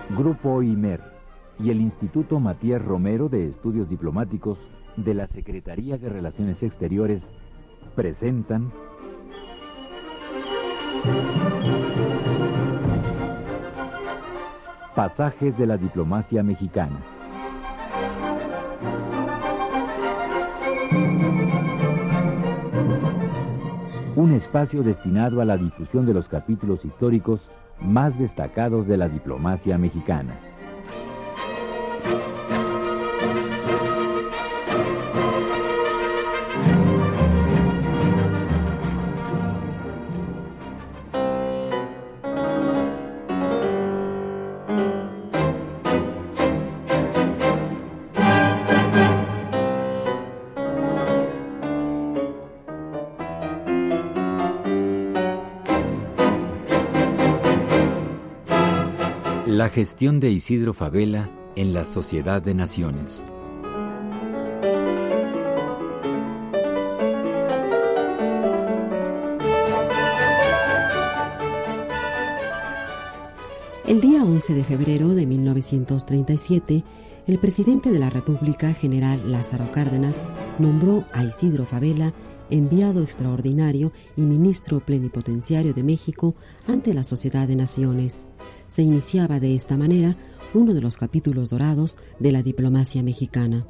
Grupo IMER y el Instituto Matías Romero de Estudios Diplomáticos de la Secretaría de Relaciones Exteriores presentan Pasajes de la Diplomacia Mexicana. Un espacio destinado a la difusión de los capítulos históricos más destacados de la diplomacia mexicana. La gestión de Isidro Fabela en la Sociedad de Naciones. El día 11 de febrero de 1937, el presidente de la República, general Lázaro Cárdenas, nombró a Isidro Fabela enviado extraordinario y ministro plenipotenciario de México ante la Sociedad de Naciones. Se iniciaba de esta manera uno de los capítulos dorados de la diplomacia mexicana.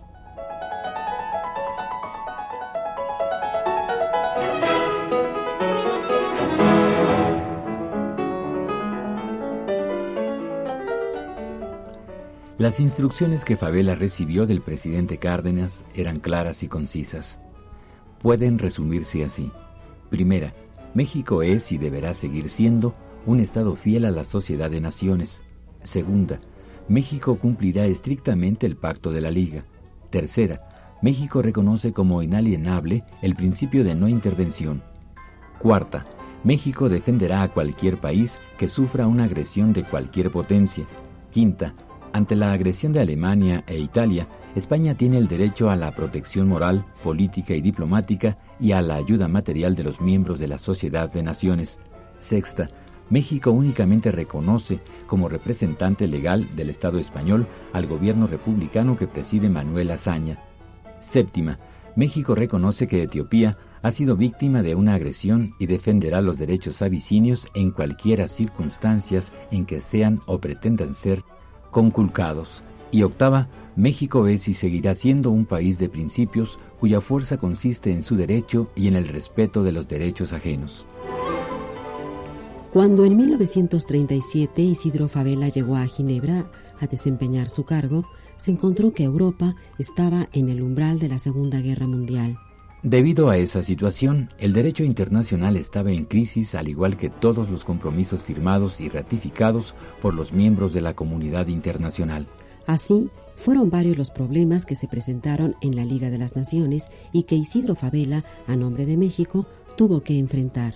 Las instrucciones que Fabela recibió del presidente Cárdenas eran claras y concisas. Pueden resumirse así. Primera, México es y deberá seguir siendo un Estado fiel a la Sociedad de Naciones. Segunda, México cumplirá estrictamente el Pacto de la Liga. Tercera, México reconoce como inalienable el principio de no intervención. Cuarta, México defenderá a cualquier país que sufra una agresión de cualquier potencia. Quinta, ante la agresión de Alemania e Italia, España tiene el derecho a la protección moral, política y diplomática y a la ayuda material de los miembros de la Sociedad de Naciones. Sexta, México únicamente reconoce como representante legal del Estado español al gobierno republicano que preside Manuel Azaña. Séptima, México reconoce que Etiopía ha sido víctima de una agresión y defenderá los derechos abisinios en cualquiera circunstancias en que sean o pretendan ser conculcados. Y octava, México es y seguirá siendo un país de principios cuya fuerza consiste en su derecho y en el respeto de los derechos ajenos. Cuando en 1937 Isidro Fabela llegó a Ginebra a desempeñar su cargo, se encontró que Europa estaba en el umbral de la Segunda Guerra Mundial. Debido a esa situación, el derecho internacional estaba en crisis, al igual que todos los compromisos firmados y ratificados por los miembros de la comunidad internacional. Así, fueron varios los problemas que se presentaron en la Liga de las Naciones y que Isidro Fabela, a nombre de México, tuvo que enfrentar.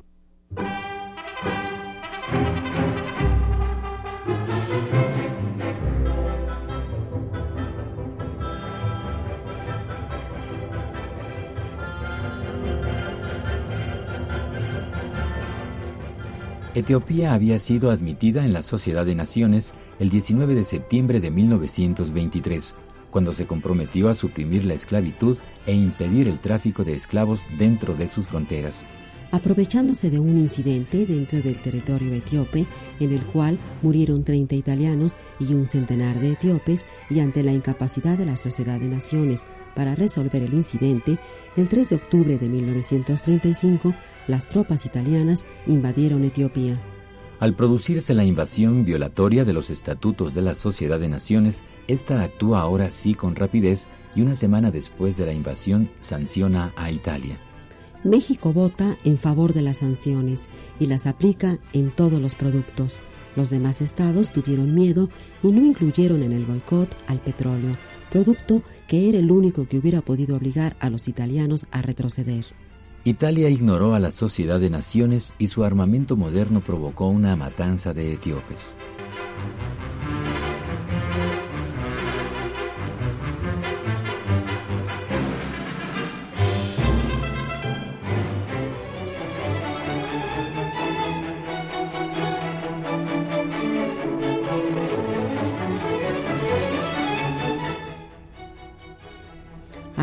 Etiopía había sido admitida en la Sociedad de Naciones el 19 de septiembre de 1923, cuando se comprometió a suprimir la esclavitud e impedir el tráfico de esclavos dentro de sus fronteras. Aprovechándose de un incidente dentro del territorio etíope, en el cual murieron 30 italianos y un centenar de etíopes, y ante la incapacidad de la Sociedad de Naciones para resolver el incidente, el 3 de octubre de 1935, las tropas italianas invadieron Etiopía. Al producirse la invasión violatoria de los estatutos de la Sociedad de Naciones, esta actúa ahora sí con rapidez y una semana después de la invasión sanciona a Italia. México vota en favor de las sanciones y las aplica en todos los productos. Los demás estados tuvieron miedo y no incluyeron en el boicot al petróleo, producto que era el único que hubiera podido obligar a los italianos a retroceder. Italia ignoró a la Sociedad de Naciones y su armamento moderno provocó una matanza de etíopes.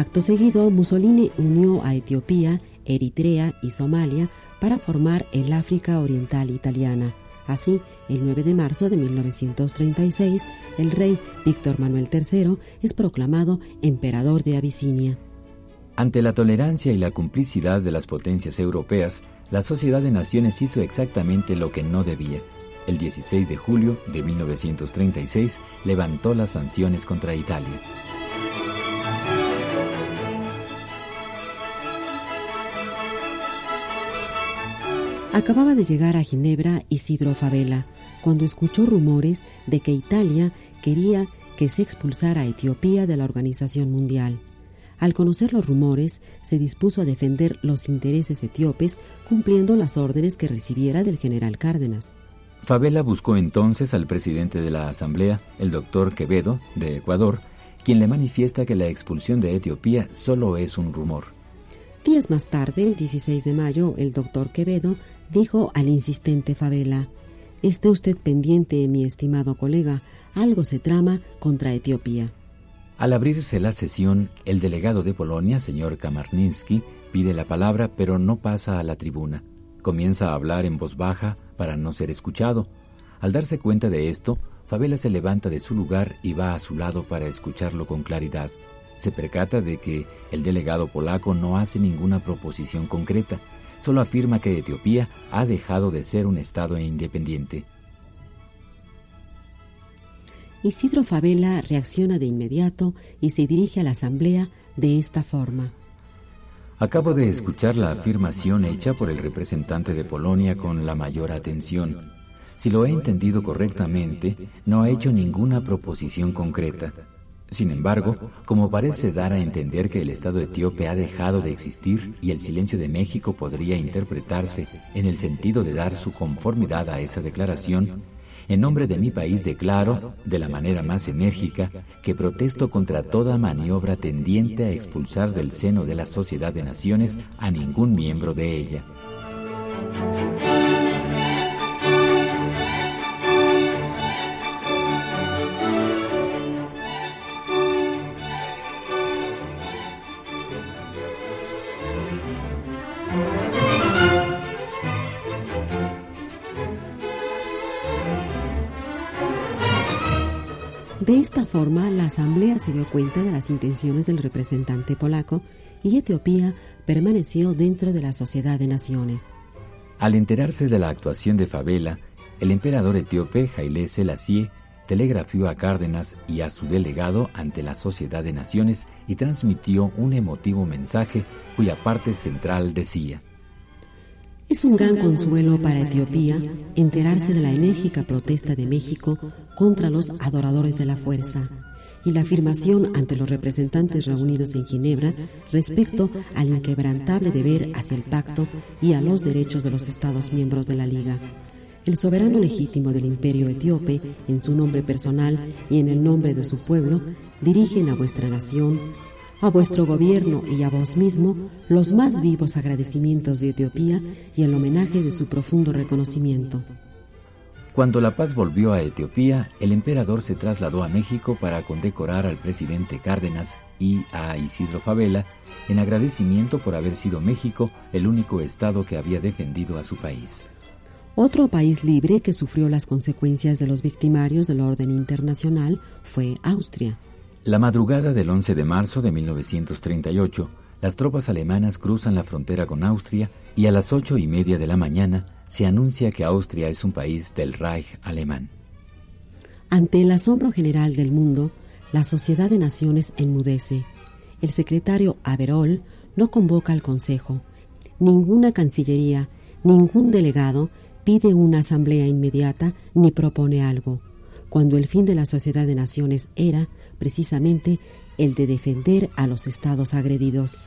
Acto seguido, Mussolini unió a Etiopía, Eritrea y Somalia para formar el África Oriental Italiana. Así, el 9 de marzo de 1936, el rey Víctor Manuel III es proclamado emperador de Abisinia. Ante la tolerancia y la complicidad de las potencias europeas, la Sociedad de Naciones hizo exactamente lo que no debía. El 16 de julio de 1936 levantó las sanciones contra Italia. Acababa de llegar a Ginebra Isidro Fabela, cuando escuchó rumores de que Italia quería que se expulsara a Etiopía de la Organización Mundial. Al conocer los rumores, se dispuso a defender los intereses etíopes cumpliendo las órdenes que recibiera del general Cárdenas. Fabela buscó entonces al presidente de la Asamblea, el doctor Quevedo, de Ecuador, quien le manifiesta que la expulsión de Etiopía solo es un rumor. Días más tarde, el 16 de mayo, el doctor Quevedo dijo al insistente Fabela: «Esté usted pendiente, mi estimado colega, algo se trama contra Etiopía». Al abrirse la sesión, el delegado de Polonia, señor Kamarniński, pide la palabra, pero no pasa a la tribuna. Comienza a hablar en voz baja para no ser escuchado. Al darse cuenta de esto, Fabela se levanta de su lugar y va a su lado para escucharlo con claridad. Se percata de que el delegado polaco no hace ninguna proposición concreta, solo afirma que Etiopía ha dejado de ser un estado independiente. Isidro Fabela reacciona de inmediato y se dirige a la asamblea de esta forma: Acabo de escuchar la afirmación hecha por el representante de Polonia con la mayor atención. Si lo he entendido correctamente, no ha hecho ninguna proposición concreta. Sin embargo, como parece dar a entender que el Estado etíope ha dejado de existir y el silencio de México podría interpretarse en el sentido de dar su conformidad a esa declaración, en nombre de mi país declaro, de la manera más enérgica, que protesto contra toda maniobra tendiente a expulsar del seno de la Sociedad de Naciones a ningún miembro de ella. De esta forma, la asamblea se dio cuenta de las intenciones del representante polaco y Etiopía permaneció dentro de la Sociedad de Naciones. Al enterarse de la actuación de Fabela, el emperador etíope Haile Selassie telegrafió a Cárdenas y a su delegado ante la Sociedad de Naciones y transmitió un emotivo mensaje cuya parte central decía: Es un gran consuelo para Etiopía enterarse de la enérgica protesta de México contra los adoradores de la fuerza y la afirmación ante los representantes reunidos en Ginebra respecto al inquebrantable deber hacia el pacto y a los derechos de los Estados miembros de la Liga. El soberano legítimo del imperio etíope, en su nombre personal y en el nombre de su pueblo, dirigen a vuestra nación, a vuestro gobierno y a vos mismo los más vivos agradecimientos de Etiopía y el homenaje de su profundo reconocimiento. Cuando la paz volvió a Etiopía, el emperador se trasladó a México para condecorar al presidente Cárdenas y a Isidro Fabela en agradecimiento por haber sido México el único estado que había defendido a su país. Otro país libre que sufrió las consecuencias de los victimarios del orden internacional fue Austria. La madrugada del 11 de marzo de 1938, las tropas alemanas cruzan la frontera con Austria y a las 8:30 de la mañana se anuncia que Austria es un país del Reich alemán. Ante el asombro general del mundo, la Sociedad de Naciones enmudece. El secretario Averol no convoca al Consejo. Ninguna cancillería, ningún delegado pide una asamblea inmediata ni propone algo, cuando el fin de la Sociedad de Naciones era, precisamente, el de defender a los estados agredidos.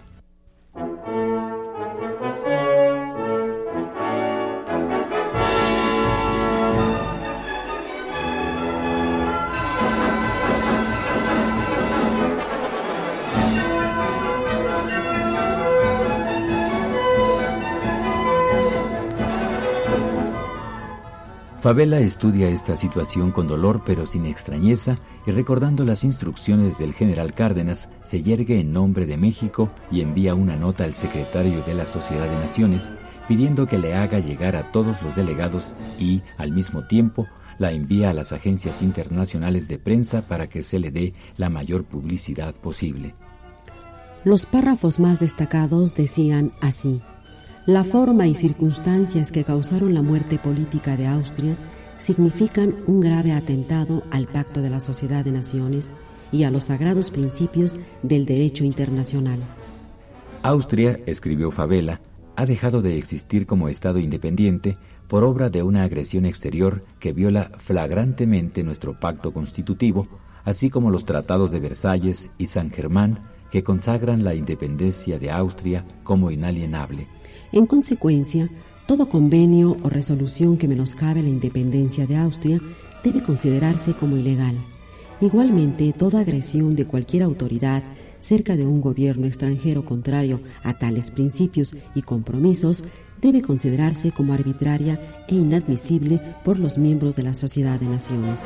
Favela estudia esta situación con dolor pero sin extrañeza y recordando las instrucciones del general Cárdenas, se yergue en nombre de México y envía una nota al secretario de la Sociedad de Naciones pidiendo que le haga llegar a todos los delegados y, al mismo tiempo, la envía a las agencias internacionales de prensa para que se le dé la mayor publicidad posible. Los párrafos más destacados decían así: la forma y circunstancias que causaron la muerte política de Austria significan un grave atentado al Pacto de la Sociedad de Naciones y a los sagrados principios del derecho internacional. Austria, escribió Favela, ha dejado de existir como Estado independiente por obra de una agresión exterior que viola flagrantemente nuestro pacto constitutivo, así como los tratados de Versalles y San Germán que consagran la independencia de Austria como inalienable. En consecuencia, todo convenio o resolución que menoscabe la independencia de Austria debe considerarse como ilegal. Igualmente, toda agresión de cualquier autoridad cerca de un gobierno extranjero contrario a tales principios y compromisos debe considerarse como arbitraria e inadmisible por los miembros de la Sociedad de Naciones.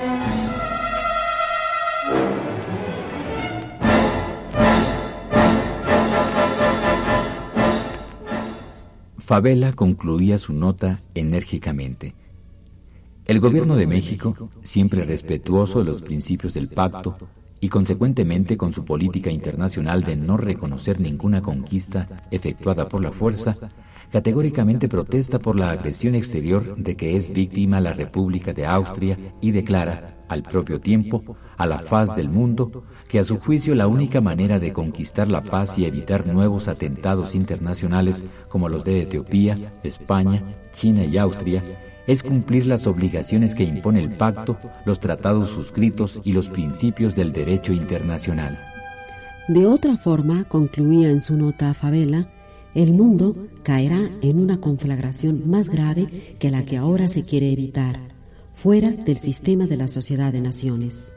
Favela concluía su nota enérgicamente. El gobierno de México, siempre respetuoso de los principios del pacto y consecuentemente con su política internacional de no reconocer ninguna conquista efectuada por la fuerza, categóricamente protesta por la agresión exterior de que es víctima la República de Austria y declara, al propio tiempo, a la faz del mundo, que a su juicio la única manera de conquistar la paz y evitar nuevos atentados internacionales como los de Etiopía, España, China y Austria, es cumplir las obligaciones que impone el pacto, los tratados suscritos y los principios del derecho internacional. De otra forma, concluía en su nota Favela, el mundo caerá en una conflagración más grave que la que ahora se quiere evitar, fuera del sistema de la Sociedad de Naciones.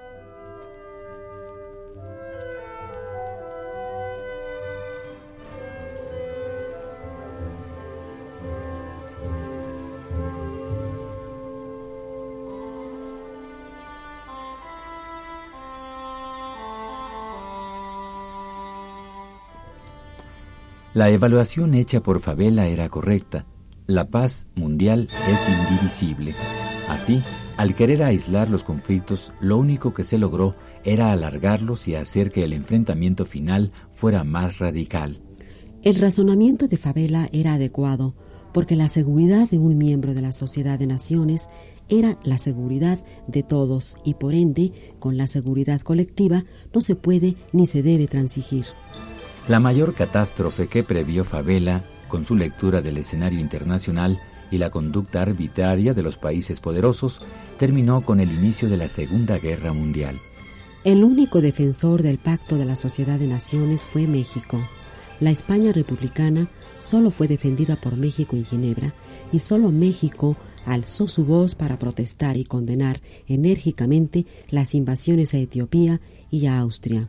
La evaluación hecha por Favela era correcta. La paz mundial es indivisible. Así, al querer aislar los conflictos, lo único que se logró era alargarlos y hacer que el enfrentamiento final fuera más radical. El razonamiento de Favela era adecuado, porque la seguridad de un miembro de la Sociedad de Naciones era la seguridad de todos y, por ende, con la seguridad colectiva no se puede ni se debe transigir. La mayor catástrofe que previó Favela, con su lectura del escenario internacional y la conducta arbitraria de los países poderosos, terminó con el inicio de la Segunda Guerra Mundial. El único defensor del Pacto de la Sociedad de Naciones fue México. La España republicana solo fue defendida por México en Ginebra, y solo México alzó su voz para protestar y condenar enérgicamente las invasiones a Etiopía y a Austria.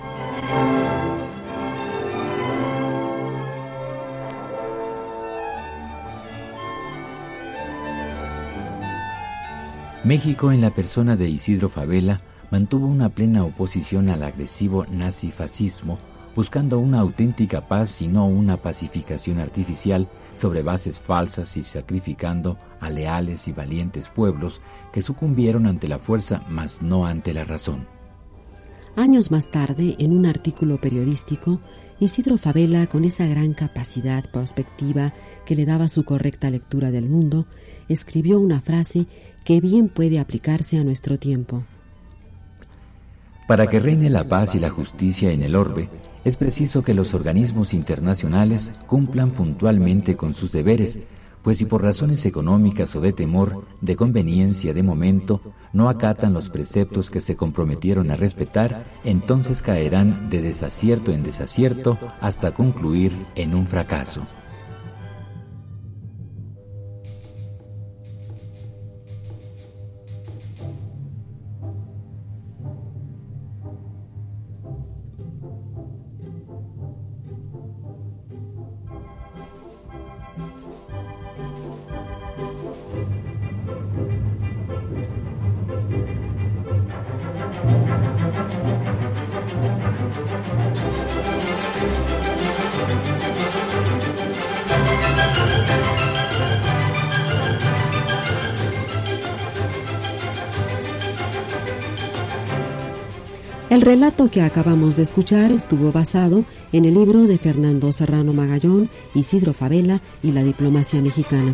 México, en la persona de Isidro Favela, mantuvo una plena oposición al agresivo nazifascismo, buscando una auténtica paz y no una pacificación artificial sobre bases falsas y sacrificando a leales y valientes pueblos que sucumbieron ante la fuerza, mas no ante la razón. Años más tarde, en un artículo periodístico, Isidro Favela, con esa gran capacidad prospectiva que le daba su correcta lectura del mundo, escribió una frase que bien puede aplicarse a nuestro tiempo. Para que reine la paz y la justicia en el orbe, es preciso que los organismos internacionales cumplan puntualmente con sus deberes, pues si por razones económicas o de temor, de conveniencia de momento, no acatan los preceptos que se comprometieron a respetar, entonces caerán de desacierto en desacierto hasta concluir en un fracaso. El relato que acabamos de escuchar estuvo basado en el libro de Fernando Serrano Magallón, Isidro Fabela y la diplomacia mexicana.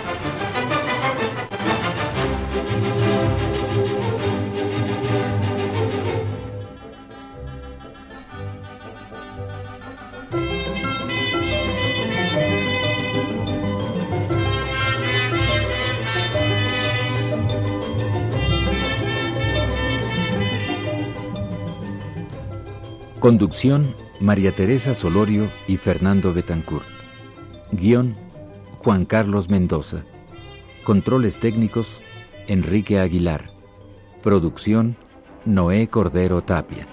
Conducción: María Teresa Solorio y Fernando Betancourt. Guión: Juan Carlos Mendoza. Controles técnicos: Enrique Aguilar. Producción: Noé Cordero Tapia.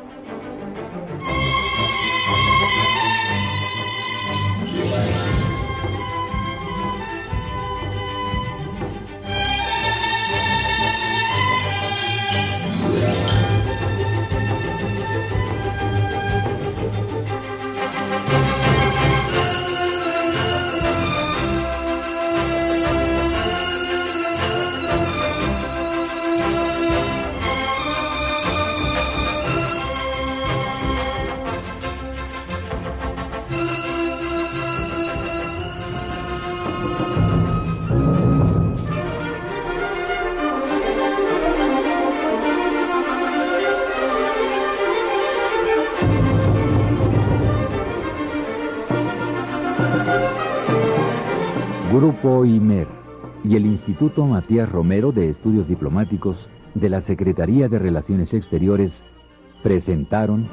Grupo IMER y el Instituto Matías Romero de Estudios Diplomáticos de la Secretaría de Relaciones Exteriores presentaron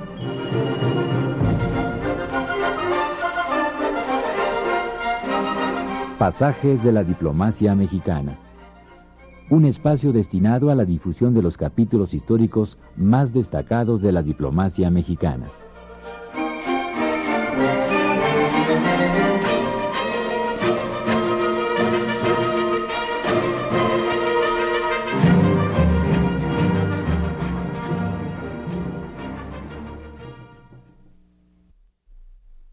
Pasajes de la Diplomacia Mexicana, un espacio destinado a la difusión de los capítulos históricos más destacados de la diplomacia mexicana.